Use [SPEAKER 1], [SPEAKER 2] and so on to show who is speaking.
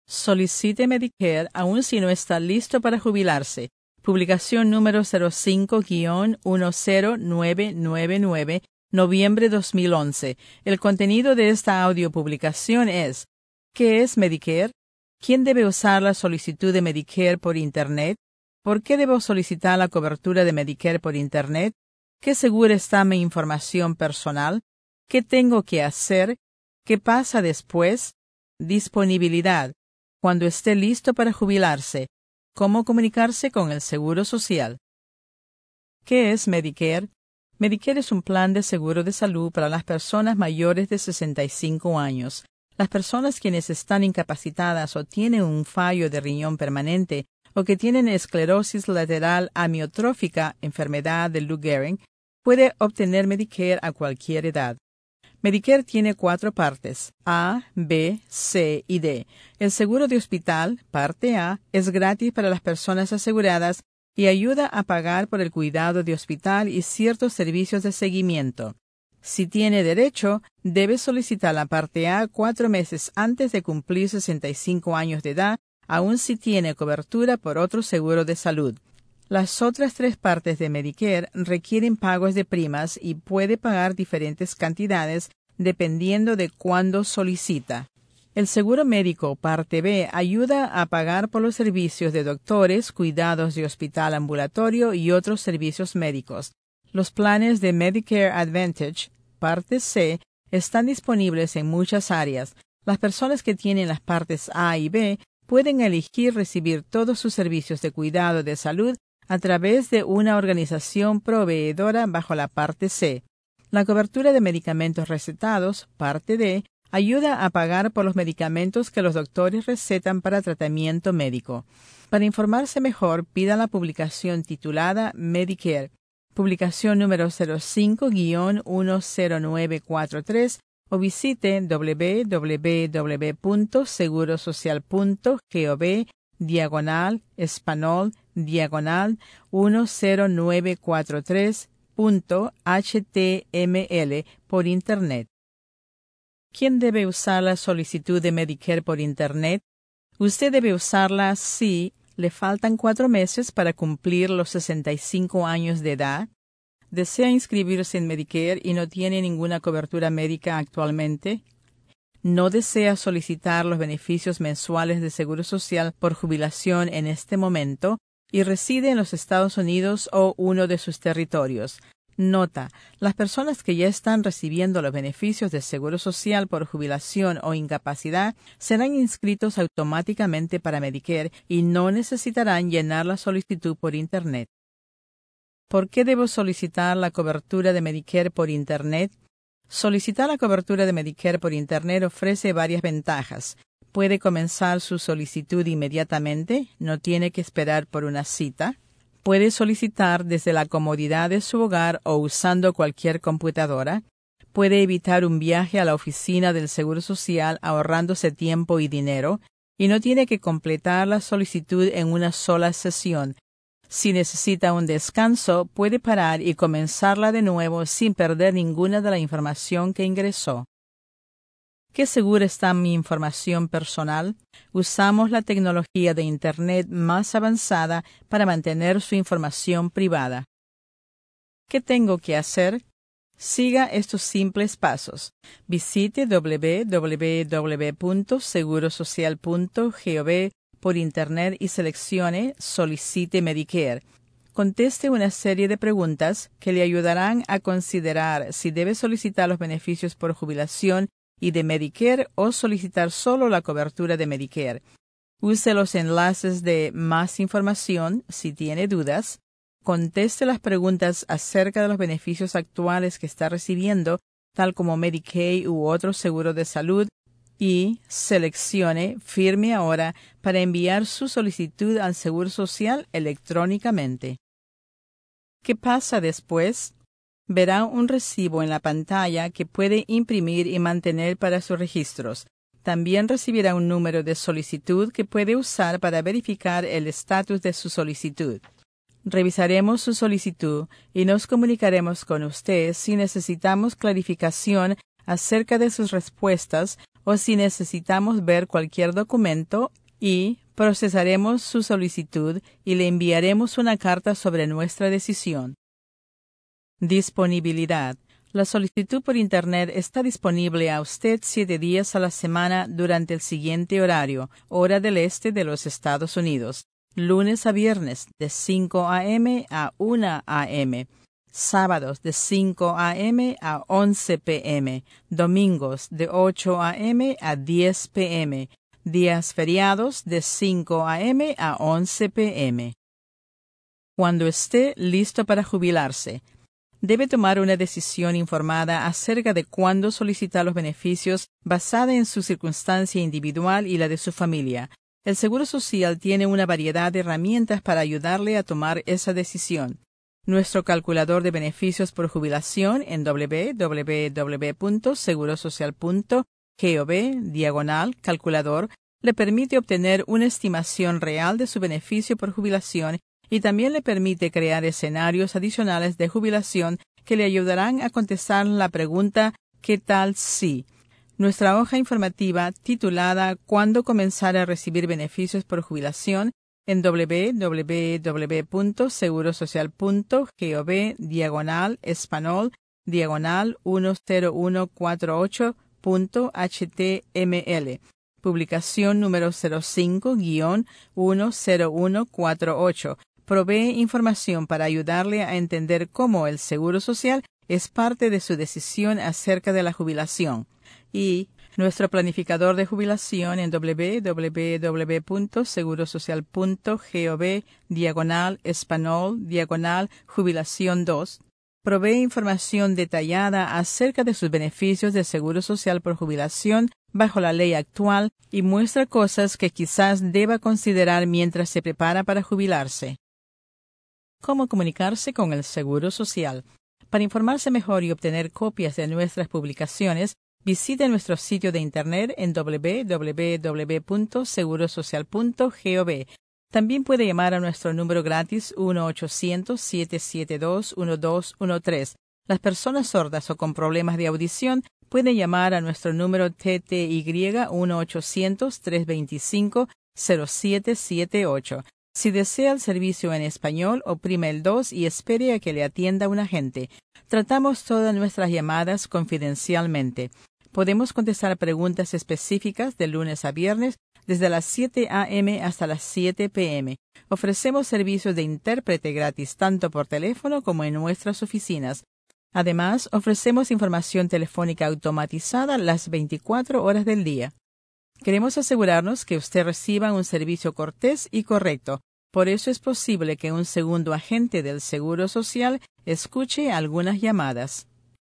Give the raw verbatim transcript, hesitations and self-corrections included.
[SPEAKER 1] Solicite Medicare aun si no está listo para jubilarse. Publicación número cero cinco guión uno cero nueve nueve nueve, noviembre dos mil once. El contenido de esta audiopublicación es: ¿qué es Medicare? ¿Quién debe usar la solicitud de Medicare por Internet? ¿Por qué debo solicitar la cobertura de Medicare por Internet? ¿Qué segura está mi información personal? ¿Qué tengo que hacer? ¿Qué pasa después? Disponibilidad. Cuando esté listo para jubilarse. ¿Cómo comunicarse con el Seguro Social? ¿Qué es Medicare? Medicare es un plan de seguro de salud para las personas mayores de sesenta y cinco años. Las personas quienes están incapacitadas o tienen un fallo de riñón permanente o que tienen esclerosis lateral amiotrófica, enfermedad de Lou Gehrig, puede obtener Medicare a cualquier edad. Medicare tiene cuatro partes, A, B, C y D. El seguro de hospital, parte A, es gratis para las personas aseguradas y ayuda a pagar por el cuidado de hospital y ciertos servicios de seguimiento. Si tiene derecho, debe solicitar la parte A cuatro meses antes de cumplir sesenta y cinco años de edad, aun si tiene cobertura por otro seguro de salud. Las otras tres partes de Medicare requieren pagos de primas y puede pagar diferentes cantidades dependiendo de cuándo solicita. El seguro médico parte B ayuda a pagar por los servicios de doctores, cuidados de hospital ambulatorio y otros servicios médicos. Los planes de Medicare Advantage, parte C, están disponibles en muchas áreas. Las personas que tienen las partes A y B pueden elegir recibir todos sus servicios de cuidado de salud a través de una organización proveedora bajo la parte C. La cobertura de medicamentos recetados, parte D, ayuda a pagar por los medicamentos que los doctores recetan para tratamiento médico. Para informarse mejor, pida la publicación titulada Medicare, publicación número cero cinco guión uno cero nueve cuatro tres, o visite w w w punto seguro social punto gov diagonal español diagonal uno cero nueve cuatro tres punto h t m l por Internet. ¿Quién debe usar la solicitud de Medicare por Internet? Usted debe usarla si le faltan cuatro meses para cumplir los sesenta y cinco años de edad, desea inscribirse en Medicare y no tiene ninguna cobertura médica actualmente, no desea solicitar los beneficios mensuales de Seguro Social por jubilación en este momento y reside en los Estados Unidos o uno de sus territorios. Nota: las personas que ya están recibiendo los beneficios de Seguro Social por jubilación o incapacidad serán inscritos automáticamente para Medicare y no necesitarán llenar la solicitud por Internet. ¿Por qué debo solicitar la cobertura de Medicare por Internet? Solicitar la cobertura de Medicare por Internet ofrece varias ventajas. Puede comenzar su solicitud inmediatamente, no tiene que esperar por una cita. Puede solicitar desde la comodidad de su hogar o usando cualquier computadora. Puede evitar un viaje a la oficina del Seguro Social ahorrándose tiempo y dinero, y no tiene que completar la solicitud en una sola sesión. Si necesita un descanso, puede parar y comenzarla de nuevo sin perder ninguna de la información que ingresó. ¿Qué segura está mi información personal? Usamos la tecnología de Internet más avanzada para mantener su información privada. ¿Qué tengo que hacer? Siga estos simples pasos. Visite w w w punto seguro social punto gov por Internet y seleccione Solicite Medicare. Conteste una serie de preguntas que le ayudarán a considerar si debe solicitar los beneficios por jubilación y de Medicare o solicitar solo la cobertura de Medicare. Use los enlaces de más información si tiene dudas. Conteste las preguntas acerca de los beneficios actuales que está recibiendo, tal como Medicaid u otro seguro de salud, y seleccione Firme ahora para enviar su solicitud al Seguro Social electrónicamente. ¿Qué pasa después? Verá un recibo en la pantalla que puede imprimir y mantener para sus registros. También recibirá un número de solicitud que puede usar para verificar el estatus de su solicitud. Revisaremos su solicitud y nos comunicaremos con usted si necesitamos clarificación acerca de sus respuestas o si necesitamos ver cualquier documento y procesaremos su solicitud y le enviaremos una carta sobre nuestra decisión. Disponibilidad. La solicitud por Internet está disponible a usted siete días a la semana durante el siguiente horario, hora del este de los Estados Unidos, lunes a viernes de cinco a eme a una a eme, sábados de cinco a eme a once pe eme, domingos de ocho a eme a diez pe eme, días feriados de cinco a eme a once pe eme. Cuando esté listo para jubilarse, debe tomar una decisión informada acerca de cuándo solicitar los beneficios basada en su circunstancia individual y la de su familia. El Seguro Social tiene una variedad de herramientas para ayudarle a tomar esa decisión. Nuestro calculador de beneficios por jubilación en doble u doble u doble u punto seguro social punto gov diagonal calculador le permite obtener una estimación real de su beneficio por jubilación y también le permite crear escenarios adicionales de jubilación que le ayudarán a contestar la pregunta ¿qué tal si? Nuestra hoja informativa titulada ¿Cuándo comenzar a recibir beneficios por jubilación? En doble u doble u doble u punto seguro social punto gov diagonal español diagonal uno cero uno cuatro ocho punto hache te eme ele. Publicación número cero cinco guión uno cero uno cuatro ocho. Provee información para ayudarle a entender cómo el Seguro Social es parte de su decisión acerca de la jubilación. Y nuestro planificador de jubilación en doble u doble u doble u punto seguro social punto gov diagonal español diagonal jubilación dos provee información detallada acerca de sus beneficios de Seguro Social por jubilación bajo la ley actual y muestra cosas que quizás deba considerar mientras se prepara para jubilarse. ¿Cómo comunicarse con el Seguro Social? Para informarse mejor y obtener copias de nuestras publicaciones, visite nuestro sitio de Internet en doble u doble u doble u punto seguro social punto gov. También puede llamar a nuestro número gratis uno ochocientos siete siete dos uno dos uno tres. Las personas sordas o con problemas de audición pueden llamar a nuestro número te te i uno ochocientos tres veinticinco cero siete siete ocho. Si desea el servicio en español, oprime el dos y espere a que le atienda un agente. Tratamos todas nuestras llamadas confidencialmente. Podemos contestar preguntas específicas de lunes a viernes desde las siete a eme hasta las siete pe eme. Ofrecemos servicios de intérprete gratis tanto por teléfono como en nuestras oficinas. Además, ofrecemos información telefónica automatizada las veinticuatro horas del día. Queremos asegurarnos que usted reciba un servicio cortés y correcto. Por eso es posible que un segundo agente del Seguro Social escuche algunas llamadas.